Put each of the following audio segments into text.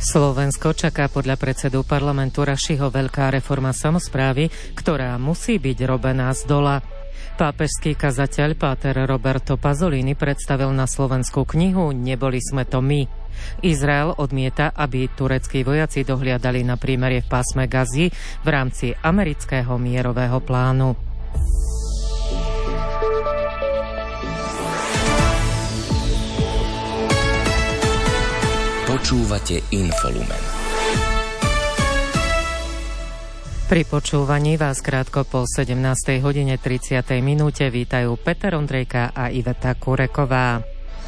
Slovensko čaká podľa predsedu parlamentu Rašiho veľká reforma samosprávy, ktorá musí byť robená z dola. Pápežský kazateľ páter Roberto Pasolini predstavil na Slovensku knihu Neboli sme to my. Izrael odmieta, aby tureckí vojaci dohliadali na prímerie v pásme Gazy v rámci amerického mierového plánu. Počúvate Infolumen. Pri počúvaní vás krátko po 17:30 minúte vítajú Peter Ondrejka a Iveta Kureková.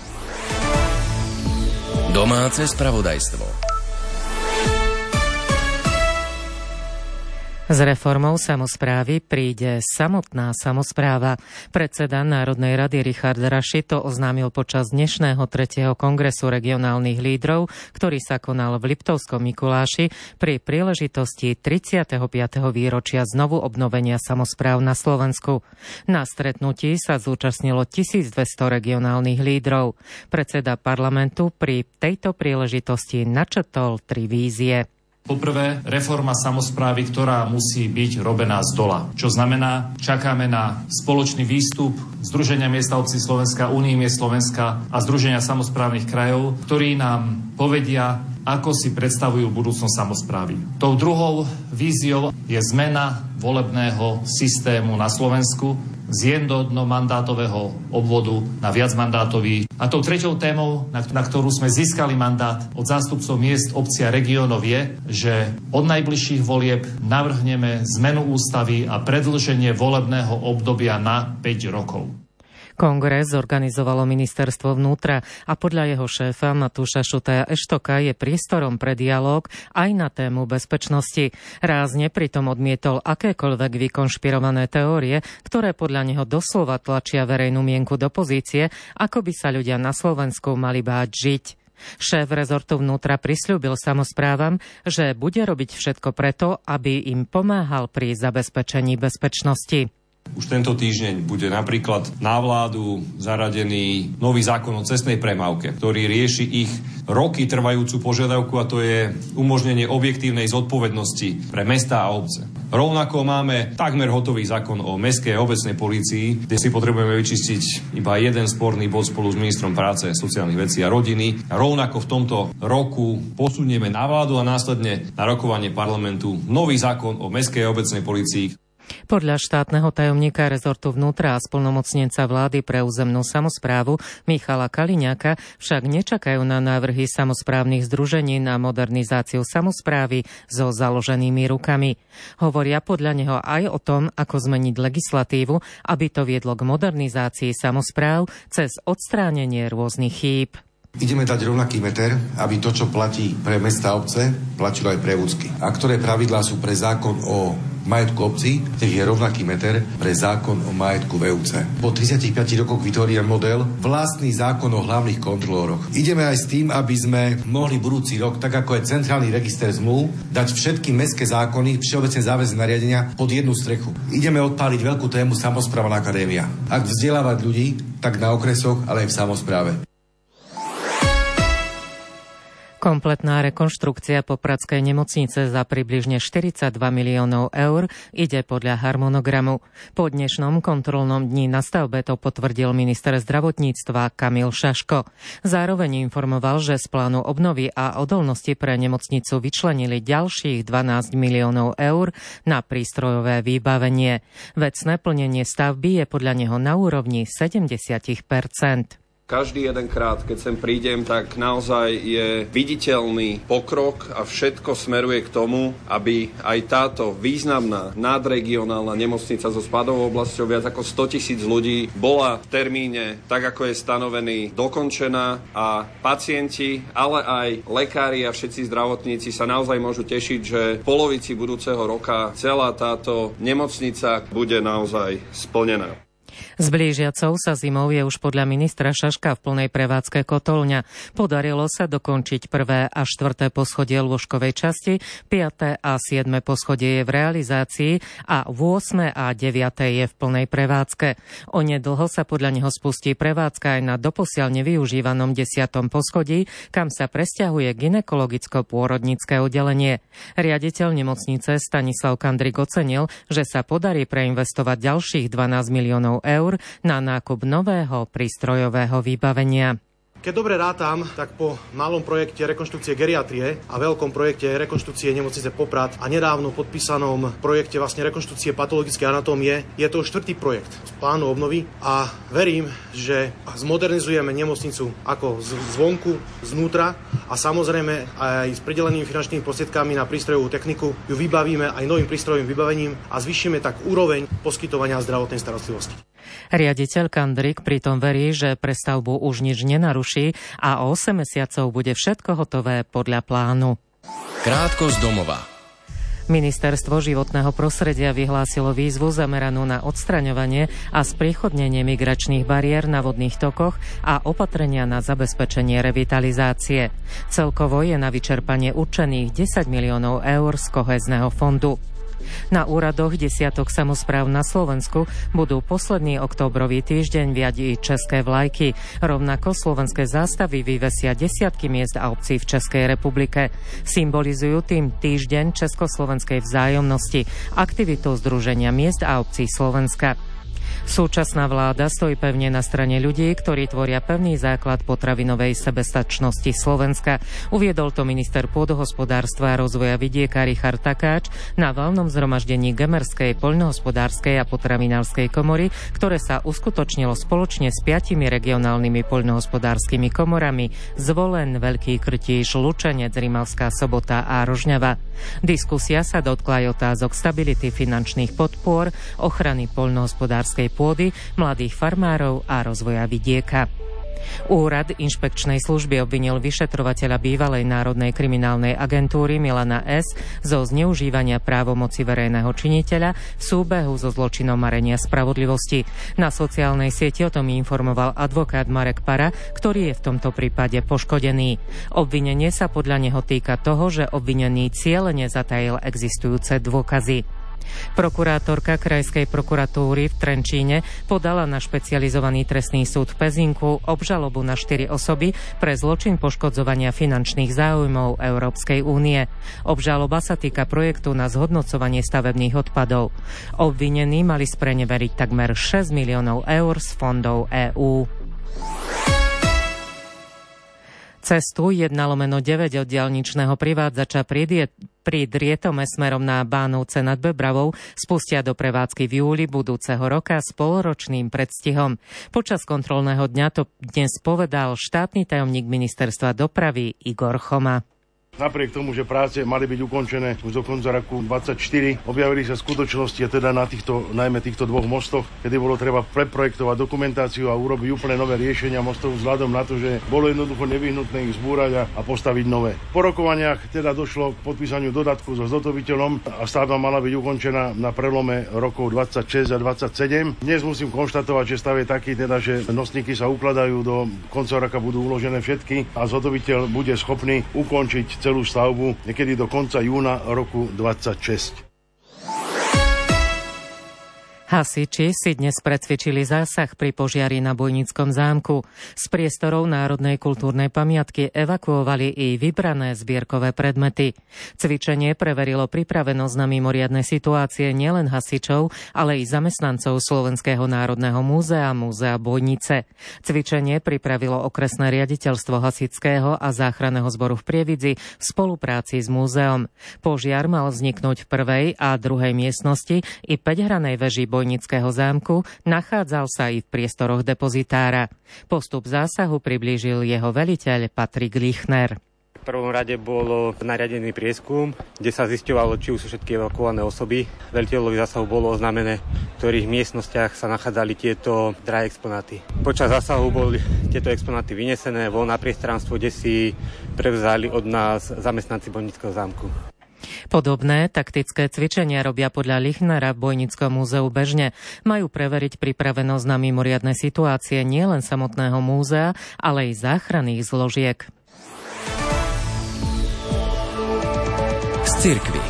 Domáce spravodajstvo. S reformou samosprávy príde samotná samospráva. Predseda Národnej rady Richard Raši to oznámil počas dnešného 3. kongresu regionálnych lídrov, ktorý sa konal v Liptovskom Mikuláši pri príležitosti 35. výročia znovu obnovenia samospráv na Slovensku. Na stretnutí sa zúčastnilo 1200 regionálnych lídrov. Predseda parlamentu pri tejto príležitosti načrtol 3 vízie. Poprvé, reforma samosprávy, ktorá musí byť robená z dola. Čo znamená, čakáme na spoločný výstup Združenia miest a obcí Slovenska, Únie miest Slovenska a Združenia samosprávnych krajov, ktorí nám povedia, ako si predstavujú budúcnosť samosprávy. Tou druhou víziou je zmena volebného systému na Slovensku z jednomandátového obvodu na viacmandátový. A tou treťou témou, na ktorú sme získali mandát od zástupcov miest, obcí a regiónov je, že od najbližších volieb navrhneme zmenu ústavy a predĺženie volebného obdobia na 5 rokov. Kongres zorganizovalo ministerstvo vnútra a podľa jeho šéfa Matúša Šutaja Eštoka je priestorom pre dialóg aj na tému bezpečnosti. Rázne pritom odmietol akékoľvek vykonšpirované teórie, ktoré podľa neho doslova tlačia verejnú mienku do pozície, ako by sa ľudia na Slovensku mali báť žiť. Šéf rezortu vnútra prisľúbil samosprávam, že bude robiť všetko preto, aby im pomáhal pri zabezpečení bezpečnosti. Už tento týždeň bude napríklad na vládu zaradený nový zákon o cestnej premávke, ktorý rieši ich roky trvajúcu požiadavku, a to je umožnenie objektívnej zodpovednosti pre mestá a obce. Rovnako máme takmer hotový zákon o mestskej a obecnej polícii, kde si potrebujeme vyčistiť iba jeden sporný bod spolu s ministrom práce, sociálnych vecí a rodiny. A rovnako v tomto roku posunieme na vládu a následne na rokovanie parlamentu nový zákon o mestskej a obecnej polícii. Podľa štátneho tajomníka rezortu vnútra a splnomocnenca vlády pre územnú samosprávu Michala Kaliňáka však nečakajú na návrhy samosprávnych združení na modernizáciu samosprávy so založenými rukami. Hovoria podľa neho aj o tom, ako zmeniť legislatívu, aby to viedlo k modernizácii samospráv cez odstránenie rôznych chýb. Ideme dať rovnaký meter, aby to, čo platí pre mestá a obce, platilo aj pre úcky. A ktoré pravidlá sú pre zákon o majetku obcí, tak je rovnaký meter pre zákon o majetku VUC. Po 35 rokoch vytvoríme model vlastný zákon o hlavných kontrolóroch. Ideme aj s tým, aby sme mohli budúci rok, tak ako je centrálny register zmluv, dať všetky mestské zákony, všeobecne záväzné nariadenia pod jednu strechu. Ideme odpáliť veľkú tému samosprávna akadémia. Ak vzdelávať ľudí, tak na okresoch, ale aj v samospráve. Kompletná rekonštrukcia popradskej nemocnice za približne 42 miliónov eur ide podľa harmonogramu. Po dnešnom kontrolnom dni na stavbe to potvrdil minister zdravotníctva Kamil Šaško. Zároveň informoval, že z plánu obnovy a odolnosti pre nemocnicu vyčlenili ďalších 12 miliónov eur na prístrojové vybavenie. Vecné plnenie stavby je podľa neho na úrovni 70%. Každý jedenkrát, keď sem prídem, tak naozaj je viditeľný pokrok a všetko smeruje k tomu, aby aj táto významná nadregionálna nemocnica so spadovou oblasťou viac ako 100 000 ľudí bola v termíne, tak ako je stanovený, dokončená a pacienti, ale aj lekári a všetci zdravotníci sa naozaj môžu tešiť, že v polovici budúceho roka celá táto nemocnica bude naozaj splnená. S blížiacou sa zimou je už podľa ministra Šaška v plnej prevádzke kotolňa. Podarilo sa dokončiť 1. a 4. poschodie lôžkovej časti, 5. a 7. poschodie je v realizácii a 8. a 9. je v plnej prevádzke. Onedlho sa podľa neho spustí prevádzka aj na doposiaľ nevyužívanom 10. poschodí, kam sa presťahuje gynekologicko-pôrodnícke oddelenie. Riaditeľ nemocnice Stanislav Kandrik ocenil, že sa podarí preinvestovať ďalších 12 miliónov eur na nákup nového prístrojového vybavenia. Keď dobre rátam, tak po malom projekte rekonštrukcie geriatrie a veľkom projekte rekonštrukcie nemocnice Poprad a nedávno podpísanom projekte vlastne rekonštrukcie patologickej anatómie je to 4. projekt z plánu obnovy a verím, že zmodernizujeme nemocnicu ako zvonku, znútra a samozrejme aj s pridelenými finančnými prostriedkami na prístrojovú techniku ju vybavíme aj novým prístrojovým vybavením a zvýšime tak úroveň poskytovania zdravotnej starostlivosti. Riaditeľ Kandrik pritom verí, že prestavbu už nič nenaruší a o 8 mesiacov bude všetko hotové podľa plánu. Krátko z domova. Ministerstvo životného prostredia vyhlásilo výzvu zameranú na odstraňovanie a spríchodnenie migračných bariér na vodných tokoch a opatrenia na zabezpečenie revitalizácie. Celkovo je na vyčerpanie určených 10 miliónov eur z kohézneho fondu. Na úradoch desiatok samospráv na Slovensku budú posledný októbrový týždeň viať i české vlajky. Rovnako slovenské zástavy vyvesia desiatky miest a obcí v Českej republike. Symbolizujú tým týždeň československej vzájomnosti, aktivitou Združenia miest a obcí Slovenska. Súčasná vláda stojí pevne na strane ľudí, ktorí tvoria pevný základ potravinovej sebestačnosti Slovenska. Uviedol to minister pôdohospodárstva a rozvoja vidieka Richard Takáč na valnom zhromaždení Gemerskej poľnohospodárskej a potravinárskej komory, ktoré sa uskutočnilo spoločne s 5 regionálnymi poľnohospodárskymi komorami Zvolen, Veľký Krtíš, Lučenec, Rimavská Sobota a Rožňava. Diskusia sa dotkla aj otázok stability finančných podpor, ochrany poľnohospodárskej pôdy, mladých farmárov a rozvoja vidieka. Úrad inšpekčnej služby obvinil vyšetrovateľa bývalej Národnej kriminálnej agentúry Milana S. zo zneužívania právomoci verejného činiteľa v súbehu so zločinom marenia spravodlivosti. Na sociálnej sieti o tom informoval advokát Marek Para, ktorý je v tomto prípade poškodený. Obvinenie sa podľa neho týka toho, že obvinený cielene zatajil existujúce dôkazy. Prokurátorka Krajskej prokuratúry v Trenčíne podala na špecializovaný trestný súd v Pezinku obžalobu na 4 osoby pre zločin poškodzovania finančných záujmov Európskej únie. Obžaloba sa týka projektu na zhodnocovanie stavebných odpadov. Obvinení mali spreneveriť takmer 6 miliónov eur z fondov EÚ. Cestu 1/9 od diaľničného privádzača pri Drietome smerom na Bánovce nad Bebravou spustia do prevádzky v júli budúceho roka s polročným predstihom. Počas kontrolného dňa to dnes povedal štátny tajomník ministerstva dopravy Igor Choma. Napriek tomu, že práce mali byť ukončené už do konca roku 2024, objavili sa skutočnosti, teda na najmä týchto dvoch mostoch, kedy bolo treba preprojektovať dokumentáciu a urobiť úplne nové riešenia mostov vzhľadom na to, že bolo jednoducho nevyhnutné ich zbúrať a postaviť nové. Po rokovaniach teda došlo k podpísaniu dodatku so zhotoviteľom a stavba mala byť ukončená na prelome rokov 26 a 27. Dnes musím konštatovať, že stav je taký, teda, že nosníky sa ukladajú, do konca roka budú uložené všetky a zhotoviteľ bude schopný ukončiť celú stavbu niekedy do konca júna roku 26. Hasiči si dnes precvičili zásah pri požiari na Bojníckom zámku. Z priestorov Národnej kultúrnej pamiatky evakuovali i vybrané zbierkové predmety. Cvičenie preverilo pripravenosť na mimoriadne situácie nielen hasičov, ale i zamestnancov Slovenského národného múzea, Múzea Bojnice. Cvičenie pripravilo okresné riaditeľstvo hasičského a záchranného zboru v Prievidzi v spolupráci s múzeom. Požiar mal vzniknúť v prvej a druhej miestnosti i 5-hranej veži Bojnického zámku, nachádzal sa i v priestoroch depozitára. Postup zásahu priblížil jeho veliteľ Patrik Lichner. V prvom rade bol nariadený prieskum, kde sa zisťovalo, či už sú všetky evakuované osoby. Veliteľovi zásahu bolo oznámené, v ktorých miestnostiach sa nachádzali tieto drahé exponáty. Počas zásahu boli tieto exponáty vynesené von na priestranstvo, kde si prevzali od nás zamestnanci Bojnického zámku. Podobné taktické cvičenia robia podľa Lichnera v Bojnickom múzeu bežne. Majú preveriť pripravenosť na mimoriadne situácie nielen samotného múzea, ale aj záchranných zložiek. Z cirkvi.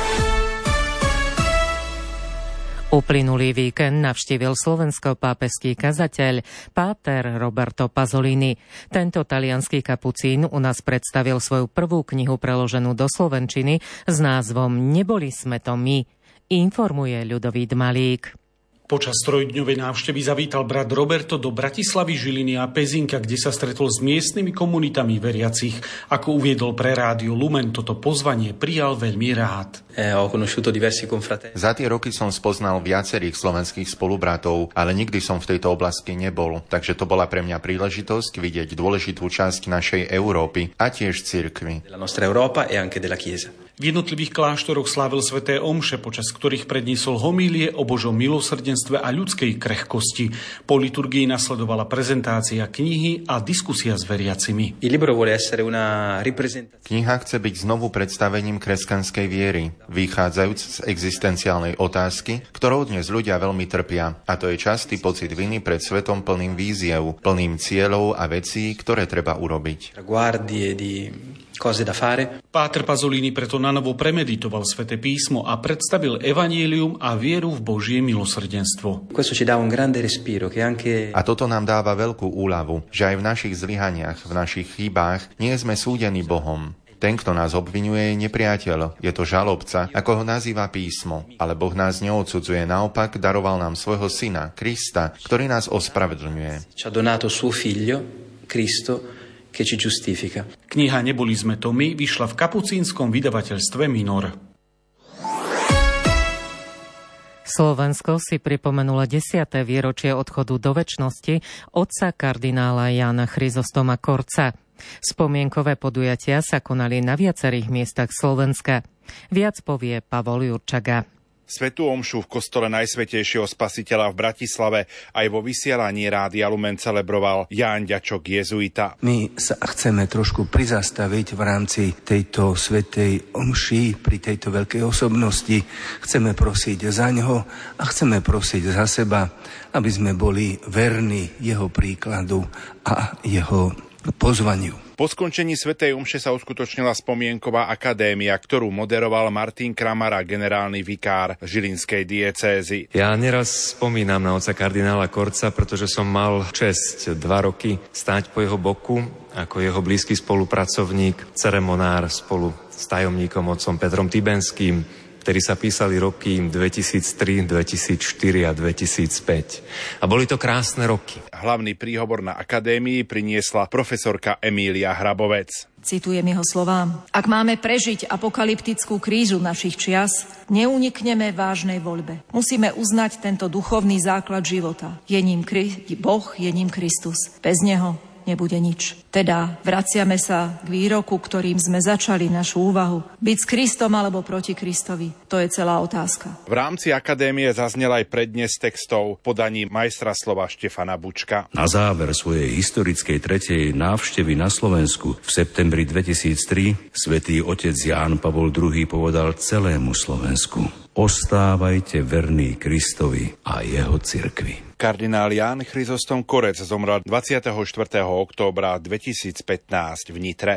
Uplynulý víkend navštívil Slovensko pápežský kazateľ páter Roberto Pasolini. Tento taliansky kapucín u nás predstavil svoju prvú knihu preloženú do slovenčiny s názvom Neboli sme to my, informuje Ľudovít Malík. Počas trojdňovej návštevy zavítal brat Roberto do Bratislavy, Žiliny a Pezinka, kde sa stretol s miestnymi komunitami veriacich. Ako uviedol pre Rádio Lumen, toto pozvanie prijal veľmi rád. Za tie roky som spoznal viacerých slovenských spolubratov, ale nikdy som v tejto oblasti nebol, takže to bola pre mňa príležitosť vidieť dôležitú časť našej Európy a tiež cirkvi. V jednotlivých kláštoroch slávil sväté omše, počas ktorých predniesol homílie o Božom milosrdenstve a ľudskej krehkosti. Po liturgii nasledovala prezentácia knihy a diskusia s veriacimi. Kniha chce byť znovu predstavením kresťanskej viery, vychádzajúc z existenciálnej otázky, ktorou dnes ľudia veľmi trpia, a to je častý pocit viny pred svetom plným víziev, plným cieľov a vecí, ktoré treba urobiť. Páter Pasolini preto nanovo premeditoval sväté písmo a predstavil evanjelium a vieru v Božie milosrdenstvo. A toto nám dáva veľkú úľavu, že aj v našich zlyhaniach, v našich chybách nie sme súdení Bohom. Ten, kto nás obviňuje, je nepriateľ, je to žalobca, ako ho nazýva písmo. Ale Boh nás neodsudzuje, naopak daroval nám svojho syna, Krista, ktorý nás ospravedlňuje. Kniha Neboli sme to my vyšla v kapucínskom vydavateľstve Minor. Slovensko si pripomenulo 10. výročie odchodu do večnosti otca kardinála Jána Chryzostoma Korca. Spomienkové podujatia sa konali na viacerých miestach Slovenska. Viac povie Pavol Jurčaga. Svätú omšu v kostole Najsvätejšieho Spasiteľa v Bratislave aj vo vysielaní Rádia Lumen celebroval Ján Ďačok jezuita. My sa chceme trošku prizastaviť v rámci tejto svätej omši pri tejto veľkej osobnosti. Chceme prosiť za ňoho a chceme prosiť za seba, aby sme boli verní jeho príkladu a jeho pozvaniu. Po skončení svätej omše sa uskutočnila spomienková akadémia, ktorú moderoval Martin Kramara, generálny vikár žilinskej diecézy. Ja neraz spomínam na otca kardinála Korca, pretože som mal česť 2 roky stáť po jeho boku ako jeho blízky spolupracovník, ceremonár spolu s tajomníkom otcom Petrom Tibenským, ktorí sa písali roky 2003, 2004 a 2005. A boli to krásne roky. Hlavný príhovor na akadémii priniesla profesorka Emília Hrabovec. Citujem jeho slová. Ak máme prežiť apokalyptickú krízu našich čias, neunikneme vážnej voľbe. Musíme uznať tento duchovný základ života. Je ním Boh, je ním Kristus. Bez neho nebude nič. Teda vraciame sa k výroku, ktorým sme začali našu úvahu. Byť s Kristom alebo proti Kristovi, to je celá otázka. V rámci akadémie zaznel aj prednes textov podaní majstra slova Štefana Bučka. Na záver svojej historickej tretej návštevy na Slovensku v septembri 2003 svätý otec Ján Pavol II povedal celému Slovensku: ostávajte verní Kristovi a jeho cirkvi. Kardinál Ján Chryzostom Korec zomrel 24. októbra 2015 v Nitre.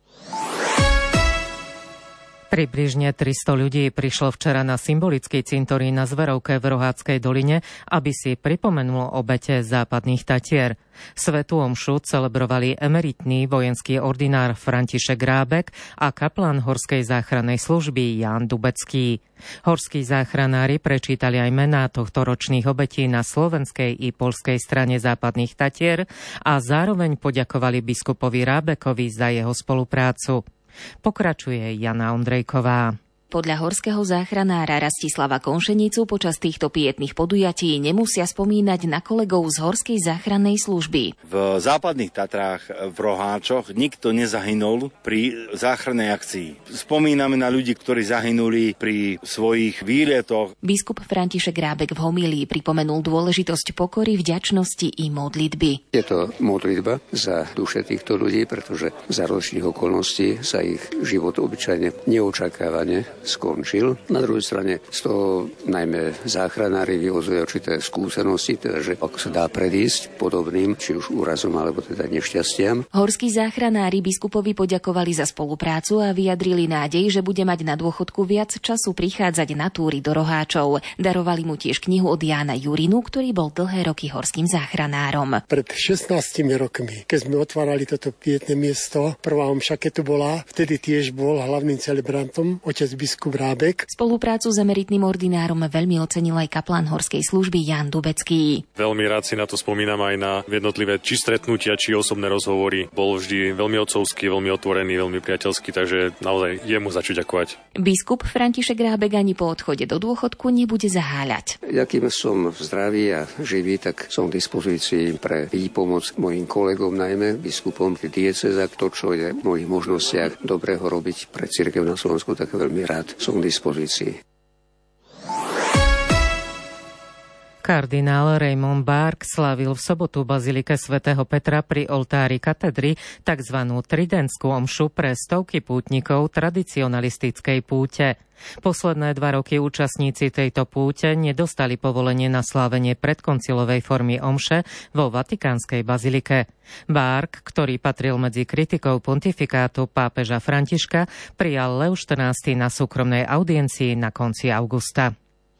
Približne 300 ľudí prišlo včera na symbolický cintorín na Zverovke v Rohátskej doline, aby si pripomenulo obete západných Tatier. Svätú omšu celebrovali emeritný vojenský ordinár František Rábek a kaplán Horskej záchrannej služby Ján Dubecký. Horskí záchranári prečítali aj mená tohto ročných obetí na slovenskej i poľskej strane západných Tatier a zároveň poďakovali biskupovi Rábekovi za jeho spoluprácu. Pokračuje Jana Ondrejková. Podľa horského záchranára Rastislava Konšenicu počas týchto pietných podujatí nemusia spomínať na kolegov z Horskej záchrannej služby. V západných Tatrách v Roháčoch nikto nezahynul pri záchrannej akcii. Spomíname na ľudí, ktorí zahynuli pri svojich výletoch. Biskup František Rábek v homílii pripomenul dôležitosť pokory, vďačnosti i modlitby. Je to modlitba za duše týchto ľudí, pretože za rozličných okolností sa ich život obyčajne neočakávane skončil. Na druhej strane z toho najmä záchranári vyvozujú určité skúsenosti, teda že ako sa dá predísť podobným, či už úrazom alebo teda nešťastiam. Horskí záchranári biskupovi poďakovali za spoluprácu a vyjadrili nádej, že bude mať na dôchodku viac času prichádzať na túry do Roháčov. Darovali mu tiež knihu od Jána Jurinu, ktorý bol dlhé roky horským záchranárom. Pred 16 rokmi, keď sme otvárali toto pietné miesto, prvá omša, keď tu bola, vtedy tiež bol hlavným celebrantom otec biskup Rábek. Spoluprácu s emeritným ordinárom veľmi ocenil aj kaplán horskej služby Ján Dubecký. Veľmi rád si na to spomínam aj na jednotlivé či stretnutia, či osobné rozhovory. Bol vždy veľmi otcovský, veľmi otvorený, veľmi priateľský, takže naozaj jemu za čo ďakovať. Biskup František Rábek ani po odchode do dôchodku nebude zaháľať. Jakým som zdravý a živý, tak som k dispozícii pre výpomoc mojim kolegom, najmä biskupom diecéza. To, čo je v mojich možnostiach dobrého robiť pre cirkev na Slovensku, tak veľmi rád som k dispozícii. Kardinál Raymond Bark slávil v sobotu v bazilike svätého Petra pri oltári katedry tzv. Tridentskú omšu pre stovky pútnikov tradicionalistickej púte. Posledné 2 roky účastníci tejto púte nedostali povolenie na slávenie predkoncilovej formy omše vo Vatikánskej bazilike. Bark, ktorý patril medzi kritikov pontifikátu pápeža Františka, prijal Leo XIV na súkromnej audiencii na konci augusta.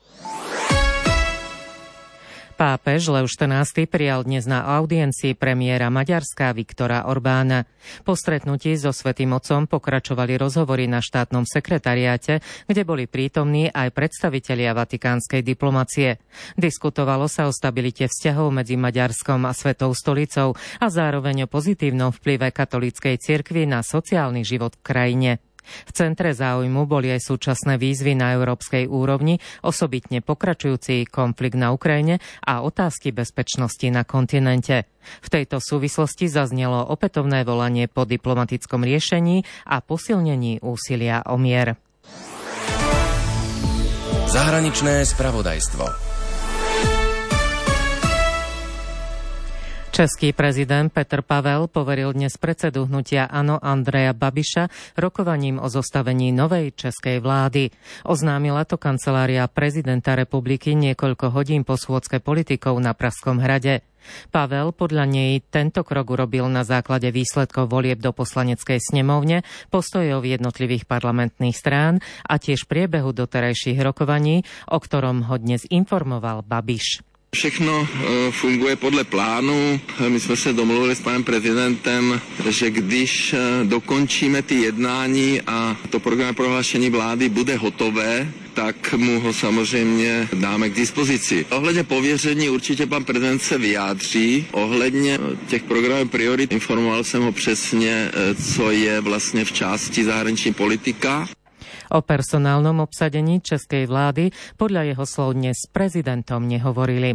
Pápež Leo XIV prijal dnes na audiencii premiéra Maďarska Viktora Orbána. Po stretnutí so Svätým Otcom pokračovali rozhovory na štátnom sekretariáte, kde boli prítomní aj predstavitelia vatikánskej diplomacie. Diskutovalo sa o stabilite vzťahov medzi Maďarskom a Svetou stolicou a zároveň o pozitívnom vplyve katolíckej cirkvi na sociálny život v krajine. V centre záujmu boli aj súčasné výzvy na európskej úrovni, osobitne pokračujúci konflikt na Ukrajine a otázky bezpečnosti na kontinente. V tejto súvislosti zaznelo opätovné volanie po diplomatickom riešení a posilnení úsilia o mier. Zahraničné spravodajstvo. Český prezident Petr Pavel poveril dnes predsedu hnutia ANO Andreja Babiša rokovaním o zostavení novej českej vlády. Oznámila to kancelária prezidenta republiky niekoľko hodín po schôdzke politikov na Pražskom hrade. Pavel podľa nej tento krok urobil na základe výsledkov volieb do poslaneckej snemovne, postojov jednotlivých parlamentných strán a tiež priebehu doterajších rokovaní, o ktorom ho dnes informoval Babiš. Všechno funguje podle plánu. My jsme se domluvili s panem prezidentem, že když dokončíme ty jednání a to programové prohlášení vlády bude hotové, tak mu ho samozřejmě dáme k dispozici. Ohledně pověření určitě pan prezident se vyjádří. Ohledně těch programových priorit informoval jsem ho přesně, co je vlastně v části zahraniční politika. O personálnom obsadení českej vlády podľa jeho slov dnes s prezidentom nehovorili.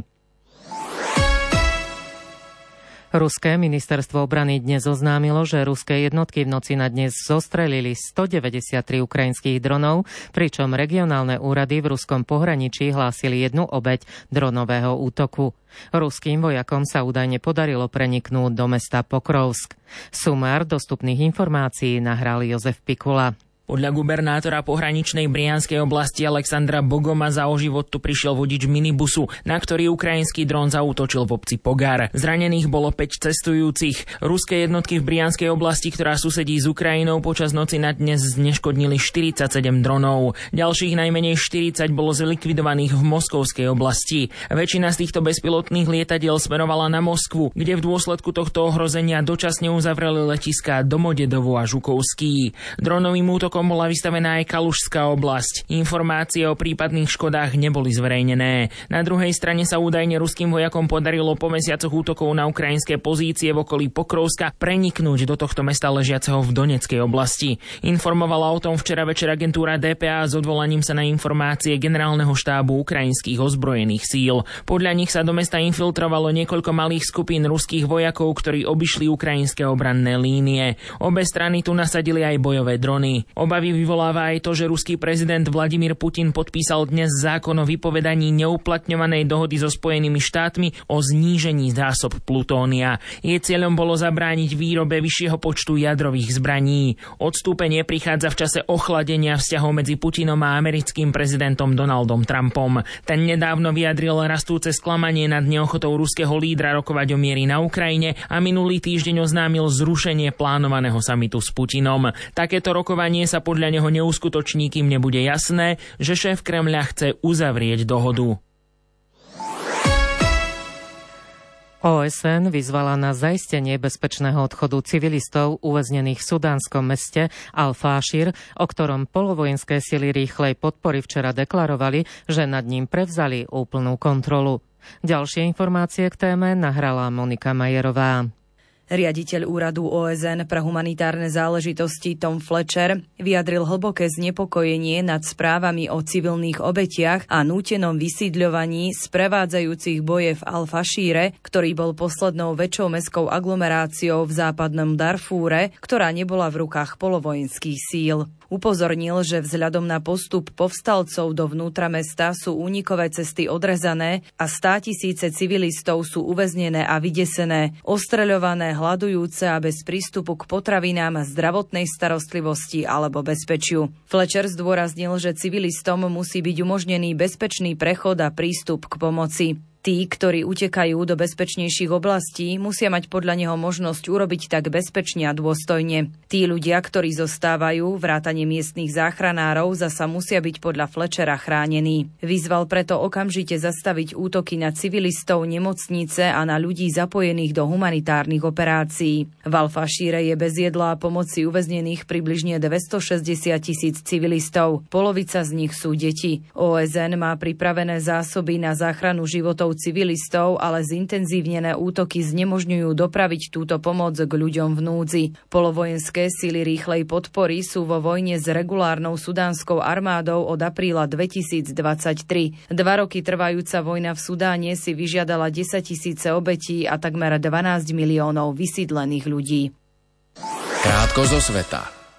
Ruské ministerstvo obrany dnes oznámilo, že ruské jednotky v noci na dnes zostrelili 193 ukrajinských dronov, pričom regionálne úrady v ruskom pohraničí hlásili 1 obeť dronového útoku. Ruským vojakom sa údajne podarilo preniknúť do mesta Pokrovsk. Sumár dostupných informácií nahral Jozef Pikula. Podľa gubernátora pohraničnej Brianskej oblasti Alexandra Bogomaza o život tu prišiel vodič minibusu, na ktorý ukrajinský dron zaútočil v obci Pogar. Zranených bolo 5 cestujúcich. Ruské jednotky v Brianskej oblasti, ktorá susedí s Ukrajinou, počas noci na dnes zneškodnili 47 dronov. Ďalších najmenej 40 bolo zlikvidovaných v Moskovskej oblasti. Väčšina z týchto bezpilotných lietadiel smerovala na Moskvu, kde v dôsledku tohto ohrozenia dočasne uzavreli letiská Domodedovo a Žukovský. Dronovým útokom bola vystavená aj Kalušská oblasť. Informácie o prípadných škodách neboli zverejnené. Na druhej strane sa údajne ruským vojakom podarilo po mesiacoch útokov na ukrajinské pozície v okolí Pokrovska preniknúť do tohto mesta ležiaceho v Donetskej oblasti. Informovala o tom včera večer agentúra DPA s odvolaním sa na informácie generálneho štábu ukrajinských ozbrojených síl. Podľa nich sa do mesta infiltrovalo niekoľko malých skupín ruských vojakov, ktorí obišli ukrajinské obranné línie. Obe strany tu nasadili aj bojové drony. Obavy vyvoláva aj to, že ruský prezident Vladimír Putin podpísal dnes zákon o vypovedaní neuplatňovanej dohody so Spojenými štátmi o znížení zásob plutónia. Jej cieľom bolo zabrániť výrobe vyššieho počtu jadrových zbraní. Odstúpenie prichádza v čase ochladenia vzťahov medzi Putinom a americkým prezidentom Donaldom Trumpom. Ten nedávno vyjadril rastúce sklamanie nad neochotou ruského lídra rokovať o miery na Ukrajine a minulý týždeň oznámil zrušenie plánovaného samitu s Putinom. Takéto rokovanie sa podľa neho neuskutoční, kým nebude jasné, že šéf Kremľa chce uzavrieť dohodu. OSN vyzvala na zaistenie bezpečného odchodu civilistov uväznených v sudánskom meste Al-Fášir, o ktorom polovojenské sily rýchlej podpory včera deklarovali, že nad ním prevzali úplnú kontrolu. Ďalšie informácie k téme nahrala Monika Majerová. Riaditeľ úradu OSN pre humanitárne záležitosti Tom Fletcher vyjadril hlboké znepokojenie nad správami o civilných obetiach a nútenom vysídľovaní sprevádzajúcich boje v Al-Fašíre, ktorý bol poslednou väčšou mestskou aglomeráciou v západnom Darfúre, ktorá nebola v rukách polovojenských síl. Upozornil, že vzhľadom na postup povstalcov dovnútra mesta sú únikové cesty odrezané a 100 000 civilistov sú uväznené a vydesené, ostreľované, hladujúce a bez prístupu k potravinám, zdravotnej starostlivosti alebo bezpečiu. Fletcher zdôraznil, že civilistom musí byť umožnený bezpečný prechod a prístup k pomoci. Tí, ktorí utekajú do bezpečnejších oblastí, musia mať podľa neho možnosť urobiť tak bezpečne a dôstojne. Tí ľudia, ktorí zostávajú, vrátane miestnych záchranárov, zasa musia byť podľa Fletchera chránení. Vyzval preto okamžite zastaviť útoky na civilistov, nemocnice a na ľudí zapojených do humanitárnych operácií. V Al-Fašíre je bez jedla a pomoci uväznených približne 260 000 civilistov. Polovica z nich sú deti. OSN má pripravené zásoby na záchranu životov civilistov, ale zintenzívnené útoky znemožňujú dopraviť túto pomoc k ľuďom v núdzi. Polovojenské sily rýchlej podpory sú vo vojne s regulárnou sudánskou armádou od apríla 2023. 2 roky trvajúca vojna v Sudáne si vyžiadala 10 000 obetí a takmer 12 miliónov vysídlených ľudí. Krátko zo sveta.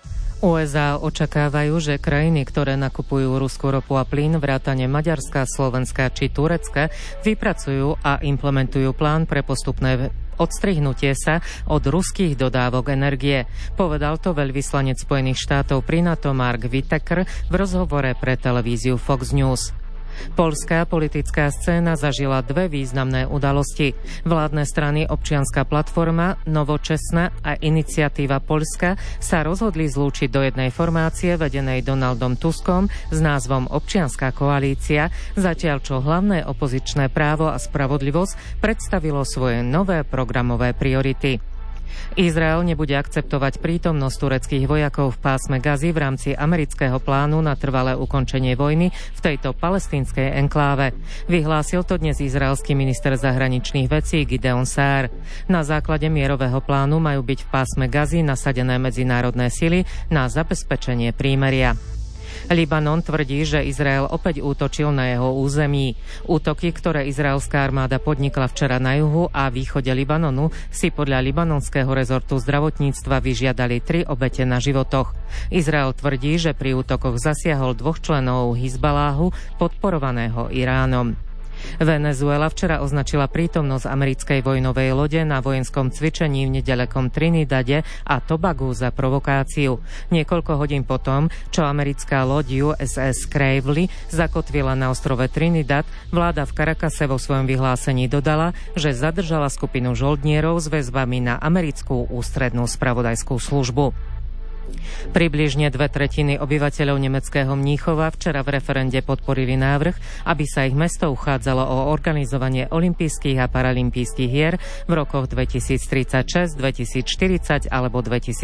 USA očakávajú, že krajiny, ktoré nakupujú ruskú ropu a plyn, vrátane Maďarska, Slovenska či Turecka, vypracujú a implementujú plán pre postupné odstrihnutie sa od ruských dodávok energie. Povedal to veľvyslanec Spojených štátov pri NATO Mark Whittaker v rozhovore pre televíziu Fox News. Poľská politická scéna zažila 2 významné udalosti. Vládne strany Občianska platforma, Novočesná a Iniciatíva Poľska sa rozhodli zlúčiť do jednej formácie vedenej Donaldom Tuskom s názvom Občianska koalícia, zatiaľ čo hlavné opozičné Právo a spravodlivosť predstavilo svoje nové programové priority. Izrael nebude akceptovať prítomnosť tureckých vojakov v pásme Gazy v rámci amerického plánu na trvalé ukončenie vojny v tejto palestínskej enkláve. Vyhlásil to dnes izraelský minister zahraničných vecí Gideon Saar. Na základe mierového plánu majú byť v pásme Gazy nasadené medzinárodné sily na zabezpečenie prímeria. Libanon tvrdí, že Izrael opäť útočil na jeho území. Útoky, ktoré izraelská armáda podnikla včera na juhu a východe Libanonu, si podľa libanonského rezortu zdravotníctva vyžiadali 3 obete na životoch. Izrael tvrdí, že pri útokoch zasiahol 2 členov Hizbaláhu, podporovaného Iránom. Venezuela včera označila prítomnosť americkej vojnovej lode na vojenskom cvičení v nedalekom Trinidade a Tobagu za provokáciu. Niekoľko hodín potom, čo americká loď USS Gravely zakotvila na ostrove Trinidad, vláda v Caracase vo svojom vyhlásení dodala, že zadržala skupinu žoldnierov s väzbami na americkú ústrednú spravodajskú službu. Približne 2/3 obyvateľov nemeckého Mníchova včera v referende podporili návrh, aby sa ich mesto uchádzalo o organizovanie olympijských a paralympijských hier v rokoch 2036, 2040 alebo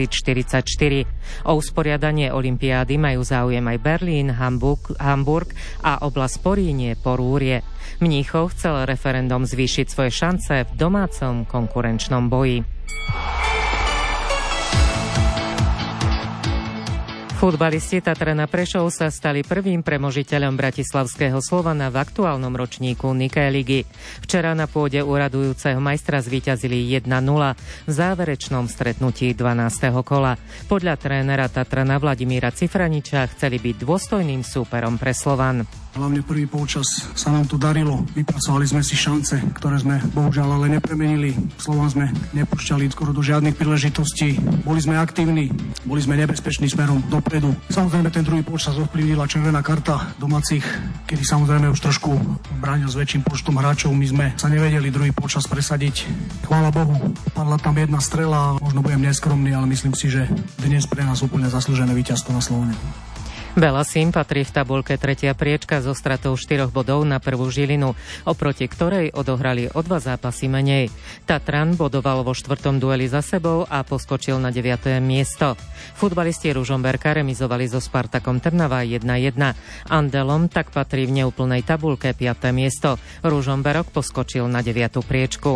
2044. O usporiadanie olympiády majú záujem aj Berlín, Hamburg a oblasť Porínie, Porúrie. Mníchov chcel referendum zvýšiť svoje šance v domácom konkurenčnom boji. Futbalisti Tatrana Prešov sa stali prvým premožiteľom bratislavského Slovana v aktuálnom ročníku Niké ligy. Včera na pôde úradujúceho majstra zvíťazili 1-0 v záverečnom stretnutí 12. kola. Podľa trénera Tatrana Vladimíra Cifraniča chceli byť dôstojným súperom pre Slovan. Hlavne prvý polčas sa nám tu darilo. Vypracovali sme si šance, ktoré sme bohužiaľ ale nepremenili. Slovan sme nepúšťali skoro do žiadnych príležitostí. Boli sme aktívni, boli sme nebezpeční smerom dopredu. Samozrejme ten druhý polčas ovplyvnila červená karta domácich, kedy samozrejme už trošku bránil s väčším počtom hráčov. My sme sa nevedeli druhý polčas presadiť. Chvála Bohu, padla tam jedna strela. Možno budem neskromný, ale myslím si, že dnes pre nás úplne zaslúžené víťazstvo na Slovane. Belasim patrí v tabuľke 3. priečka so stratou 4 bodov na prvú Žilinu, oproti ktorej odohrali o 2 zápasy menej. Tatran bodoval vo 4. dueli za sebou a poskočil na 9. miesto. Futbalisti Ružomberka remizovali so Spartakom Trnava 1-1. Andelom tak patrí v neúplnej tabuľke 5. miesto. Ružomberok poskočil na 9. priečku.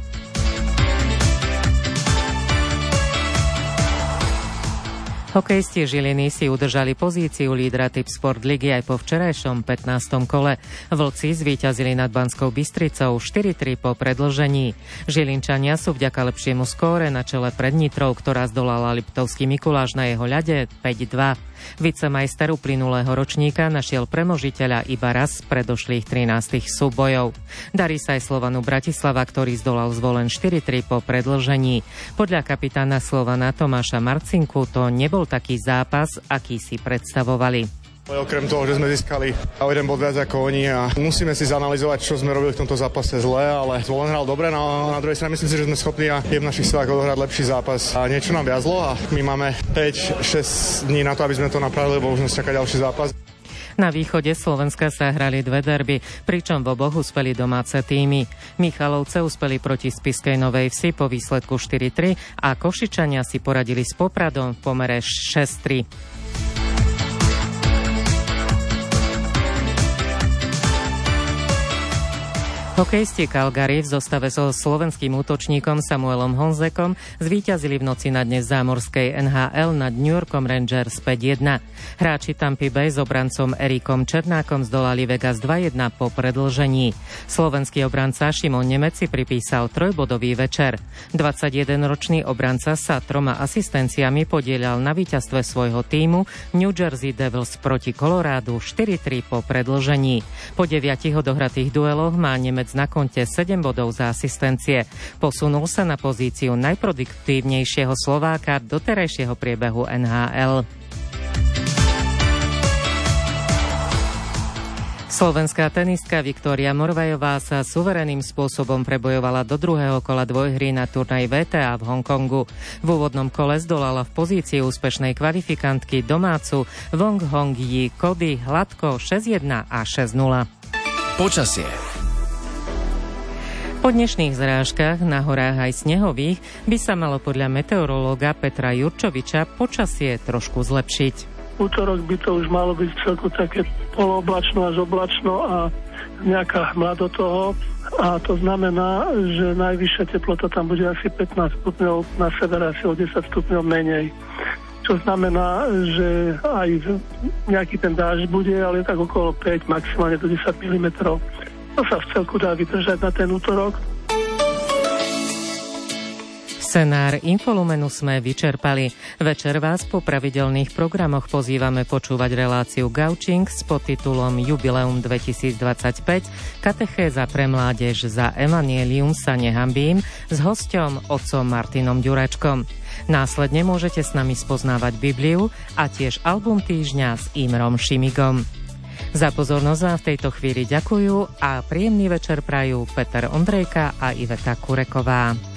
Hokejisti Žiliny si udržali pozíciu lídra Tipsport ligy aj po včerajšom 15. kole. Vlci zvíťazili nad Banskou Bystricou 4-3 po predĺžení. Žilinčania sú vďaka lepšiemu skóre na čele pred Nitrou, ktorá zdolala Liptovský Mikuláš na jeho ľade 5-2. Vicemajster uplynulého ročníka našiel premožiteľa iba raz z predošlých 13 súbojov. Darí sa aj Slovanu Bratislava, ktorý zdolal Zvolen 4-3 po predĺžení. Podľa kapitána Slovana Tomáša Marcinku to nebol taký zápas, aký si predstavovali. Okrem toho, že sme získali o 1 bod viac ako oni a musíme si zanalizovať, čo sme robili v tomto zápase zle, ale Zvolen hral dobre, no na druhej strane myslím si, že sme schopní a je v našich silách odohrať lepší zápas. A niečo nám viazlo a my máme 5-6 dní na to, aby sme to napravili, lebo už nás čaká ďalší zápas. Na východe Slovenska sa hrali 2 derby, pričom v oboch uspeli domáce týmy. Michalovce uspeli proti Spišskej Novej Vsi po výsledku 4-3 a Košičania si poradili s Popradom v pomere 6-3. Hokejisti Calgary v zostave so slovenským útočníkom Samuelom Honzekom zvíťazili v noci na dnes zámorskej NHL nad New Yorkom Rangers 5-1. Hráči Tampa Bay s obrancom Erikom Černákom zdolali Vegas 2-1 po predĺžení. Slovenský obranca Šimon Nemec si pripísal 3-bodový večer. 21-ročný obranca sa 3 asistenciami podieľal na víťazstve svojho tímu New Jersey Devils proti Colorádu 4-3 po predĺžení. Po 9 odohratých dueloch má Nemec na konte 7 bodov za asistencie. Posunul sa na pozíciu najproduktívnejšieho Slováka doterajšieho priebehu NHL. Slovenská tenistka Viktória Morvajová sa suverenným spôsobom prebojovala do druhého kola dvojhry na turnaj WTA v Hongkongu. V úvodnom kole zdolala v pozícii úspešnej kvalifikantky domácu Wong Hong Yi Cody hladko 6-1 a 6-0. Počasie. Po dnešných zrážkach na horách aj snehových by sa malo podľa meteorológa Petra Jurčoviča počasie trošku zlepšiť. Útorok by to už malo byť celku také polooblačno až oblačno a nejaká hmla do toho. A to znamená, že najvyššia teplota tam bude asi 15 stupňov, na severe asi o 10 stupňov menej. Čo znamená, že aj nejaký ten dážď bude, ale tak okolo 5, maximálne do 10 mm. To sa v celku dá vydržať na ten útorok. Scenár Infolumenu sme vyčerpali. Večer vás po pravidelných programoch pozývame počúvať reláciu Gaučing s podtitulom Jubileum 2025 Katechéza pre mládež za Evangelium sa nehambím s hosťom otcom Martinom Ďuračkom. Následne môžete s nami spoznávať Bibliu a tiež album týždňa s Imrom Šimigom. Za pozornosť vám v tejto chvíli ďakujú a príjemný večer prajú Peter Ondrejka a Iveta Kureková.